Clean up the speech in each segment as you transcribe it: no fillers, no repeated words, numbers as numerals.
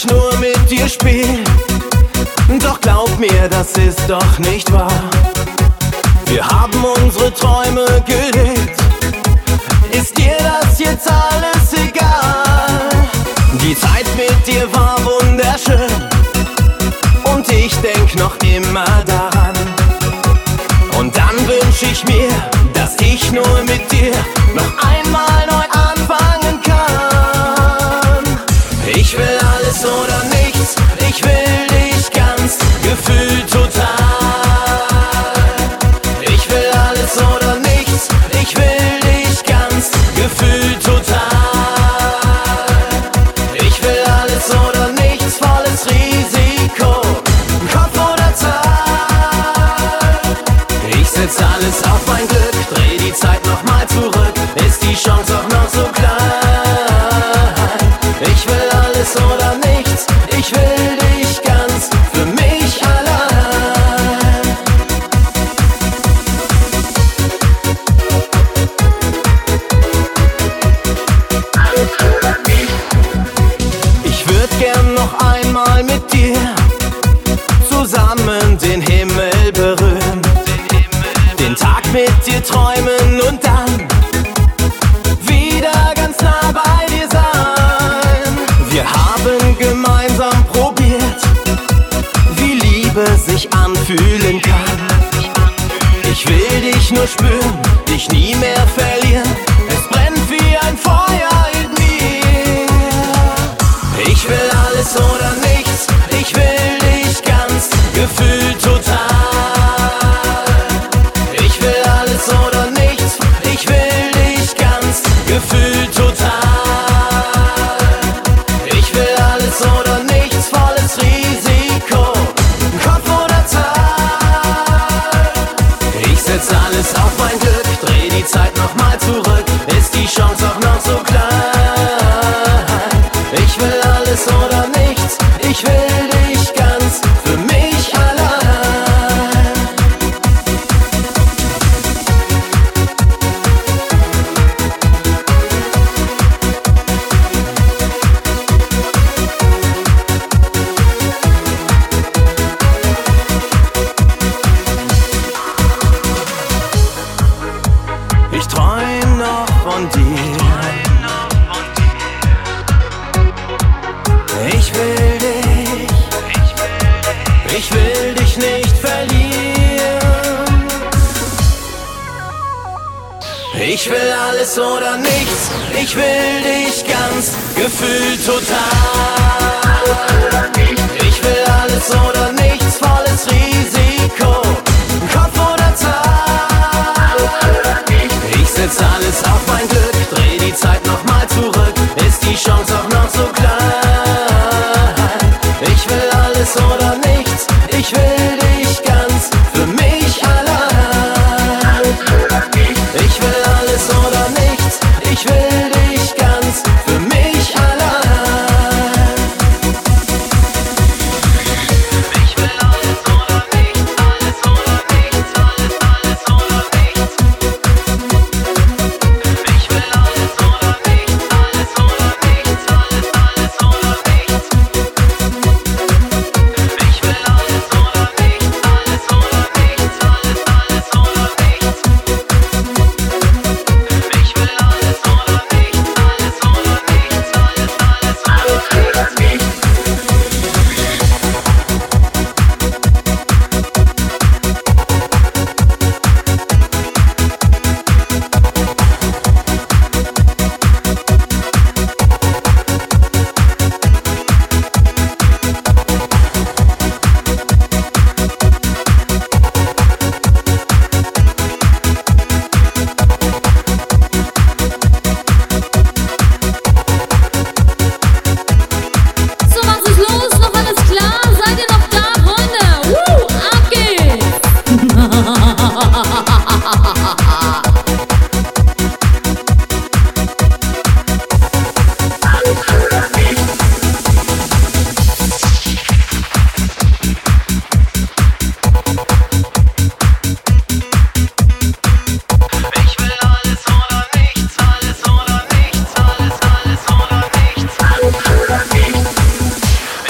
ich nur mit dir spiel. Doch glaub mir, das ist doch nicht wahr. Wir haben unsere Träume gelebt. Ist dir das jetzt alles egal? Die Zeit mit dir war wunderschön und ich denk noch immer daran. Und dann wünsch ich mir, dass ich nur mit dir noch einmal neu anfangen kann. Ich will alles oder nichts, ich will dich ganz, gefühlt total. Ich will alles oder nichts, ich will dich ganz, gefühlt total. Ich will alles oder nichts, volles Risiko, Kopf oder Zahl. Ich setz alles auf mein Glück, dreh die Zeit nochmal zurück, ist die Chance auch noch so klein. Ich will alles oder nichts, ich will dich ganz, für mich allein. Ich würd gern noch einmal mit dir zusammen den Himmel berühren, den Tag mit dir träumen und dann wieder ganz nah bei dir sein. Wir haben gemeinsam probiert, wie Liebe sich anfühlen kann. Ich will dich nur spüren, dich nie mehr verlieren. Es brennt wie ein Feuer in mir. Ich will alles oder nichts, ich will dich ganz, gefühlt total. Ich will alles oder nichts, ich will dich ganz, gefühlt total. Ich will alles oder nichts, volles Risiko, Kopf oder Zahl. Ich setz alles auf mein Glück, dreh die Zeit nochmal zurück, ist die Chance auch noch so klein. Ich will alles oder nichts, ich will dich ganz, für mich allein. Ich träum noch von dir. Ich will dich nicht verlieren. Ich will alles oder nichts, ich will dich ganz, gefühlt total. Ich will alles oder nichts, volles Risiko, Kopf oder Zahl. Ich setz alles auf mein Glück, dreh die Zeit nochmal zurück, ist die Chance auch noch so klein. Ich will alles oder nichts, ich will dich ganz, für mich allein. Ich will alles oder nichts, ich will dich ganz, für mich allein. Ich will alles oder nichts, alles oder nichts, alles oder nichts. Ich will alles oder nichts, alles oder nichts, alles oder nichts. Ich will alles oder nichts, alles oder nichts, alles oder nichts. Ich will alles oder nichts, alles oder nichts, alles oder nichts. So, was ist los? Noch alles klar? Seid ihr noch da, Freunde? Ab geht's! Ich will alles oder nichts, alles oder nichts, alles oder nichts.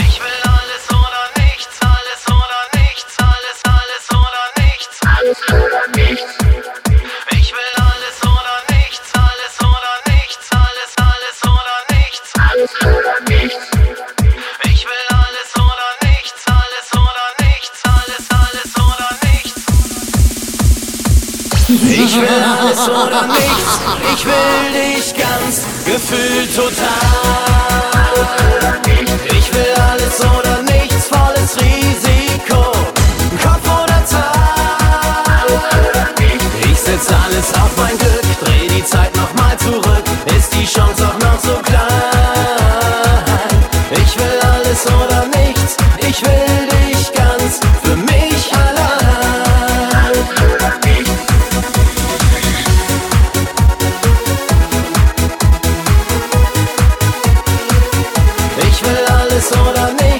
alles oder nichts, ich will dich ganz, gefühlt total. Ich will alles oder nichts, volles Risiko, Kopf oder Zahl. Ich setz alles auf mein Glück, dreh die Zeit nochmal zurück, ist die Chance auch noch so klein. Ich will alles oder nichts, ich will dich ganz, für mich allein. Ich will alles oder nichts.